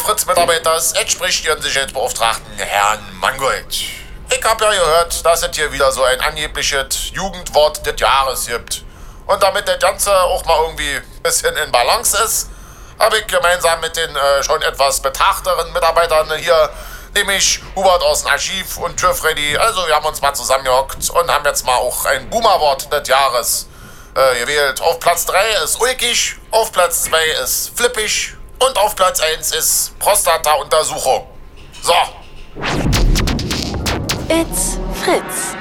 Fritz-Mitarbeiters entspricht ihren Sicherheitsbeauftragten Herrn Mangold. Ich hab ja gehört, dass es hier wieder so ein angebliches Jugendwort des Jahres gibt. Und damit das Ganze auch mal irgendwie ein bisschen in Balance ist, habe ich gemeinsam mit den schon etwas betagteren Mitarbeitern hier, nämlich Hubert aus dem Archiv und Tür-Freddy, also wir haben uns mal zusammengehockt und haben jetzt mal auch ein Boomer-Wort des Jahres gewählt. Auf Platz 3 ist ulkig, auf Platz 2 ist flippig und auf Platz 1 ist Prostata-Untersuchung. So. It's Fritz.